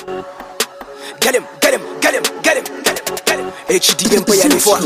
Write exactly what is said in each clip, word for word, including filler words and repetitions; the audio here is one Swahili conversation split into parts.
Get him, get him, get him, get him, get him, get him. H D Empire before.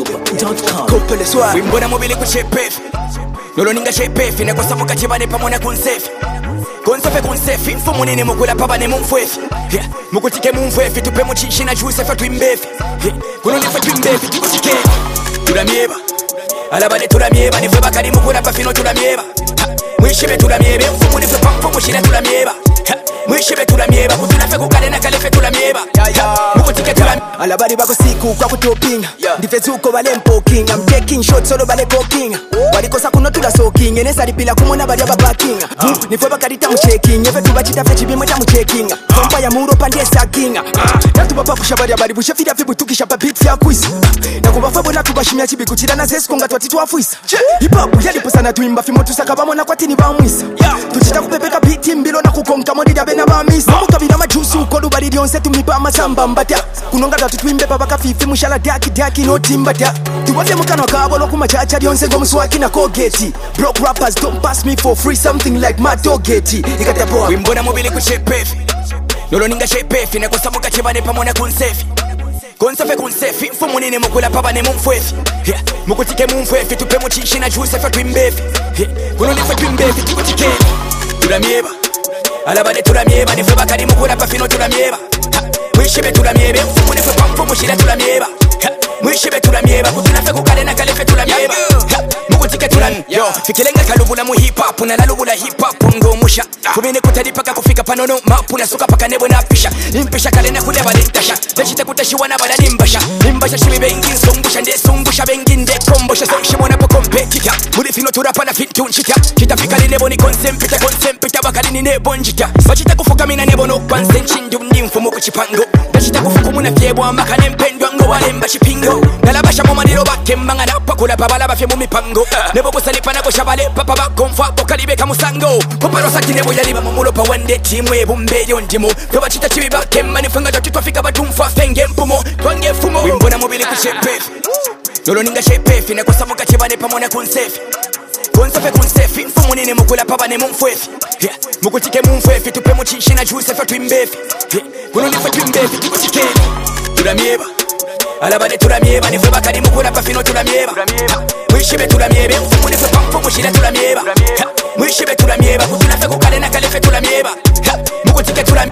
Couple swag. Wimbona mobile ku shape. Nolo ninga shape ne kosa muka chibane pamona kunsefi. Konsefe kunsefi mfumo nene mukula paba ne mumfwefi. Mukutike mumfwefi tupe muchishi na juice fa twimbefi. Kuno nifa twimbefi tukutike. Tulamieba. Alabane tulamieba ne feba kali mukula pa fino tulamieba. Mwishibe tulamieba mfumo ne fe pampo mushira tulamieba. Mwishibe tulamieba kutunafe kukale na kalefe tulamieba. Mukutike tulamieba. Alabari bako siku kwa kutopinga. Ndifezuko bale mpoking. I'm taking shots solo bale cooking. Walikosa kuno tula soaking. Enesa lipila kumona bali ababaking. Nifeba kadita mcheking. Efe tubachita fechi bimweta mcheking. Kompa ya muro pande saking. Natu baba kushabari abari bushefida fibu tukishapa beats ya quiz. Na kumba fabo na tubashimia chibi kuchira na zesu konga twatitu afuisa. Hip hop yalipo sana tuimba fimo tusakabamo na kwatini bamwisa. Tuchita kupepeka biti mbilo na kukonka modi dabe na bamisa. Mukabila majusu kodu bali dionse tumipa masamba mbata. Kunonga datu tuimbe baba kafifi mushala daki daki no timbata. Tuwafia mukano kabo loku machacha dionse gomu swaki na kogeti. Broke rappers don't pass me for free, something like my dogeti. Ikata poa wimbona mobile ku shape. Nolo ninga shape ne kosa muka chibane pamona kunsefi. Konsefe kunsefi mfumo nene mukula paba ne mumfwefi. Mukutike mumfwefi tupe muchishi na juice fa twimbefi. Kuno nifa twimbefi tukutike. Tulamieba. Alabane tulamieba ne feba kali mukula pa fino tulamieba. Mwishibe tulamieba mfumo ne fe pampo mushira tulamieba. Mwishibe tulamieba kutunafe kukale na kalefe tulamieba. Mukutike tulamieba. Yo, fikilenga kalubula mu hip hop na lalubula hip hop ngo musha. Kumine kutalipaka kufika panono mapu na suka paka nebo na pisha. Impisha kale na kule balitasha. Deshite kutashiwa na bala nimbasha. Nimbasha shimi bengi songusha nde songusha bengi nde kombosha songshimo na po competitor. Muri fino turapa na fit tunchita. Kita fika li nebo ni consempita consempita bakali ni nebo njita. Bachita kufuka mina nebo no kwansenchindu ndimfumo kuchipango. Deshite kufuku muna fiebo amaka nempendwa ngo walemba chipingo. Nalabasha moma nilo bakemba ngana pakula babala bafye mu mipango. Nebo kusalipa na kushabale papa bakomfa pokalibe kamusango. Koparo saki nebo yaliba mumulo pa wande timu ebumbe yondimo. Kwa chita chibi bakemba nifunga doti twafika batumfa fenge mpumo. Twange fumo wimbona mobile ku shape. Nolo ninga shape ne kosa muka chibane pamona kunsefi. Konsefe kunsefi mfumo nene mukula paba ne mumfwefi. Mukutike mumfwefi tupe muchishi na juice fa twimbefi. Kuno nifa twimbefi tukutike. Tulamieba. Alabane tulamieba ne feba kali mukula pa fino tulamieba. Mwishibe tulamieba mfumo ne fe pampo mushira tulamieba. Mwishibe tulamieba kutunafe kukale na kalefe tulamieba. Mukutike tulamieba.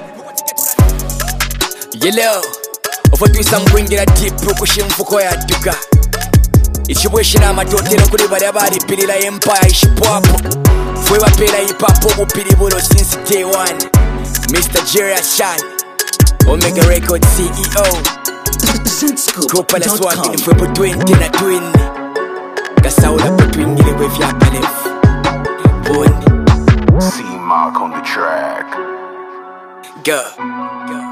Yellow Ofa twisa mwingira deep kushimfuko ya duka. Ichibweshi na matotero kuri bari abari pilila empire ishipapo. Fwe wapela ipapo bupili bulo since day one. Mister Jerry Ashan Omega Record C E O. Kopa la swag fwe po twenty na twenty. Kasaula po twingile we vya kalef. Boni C Mark on the track. Go, go.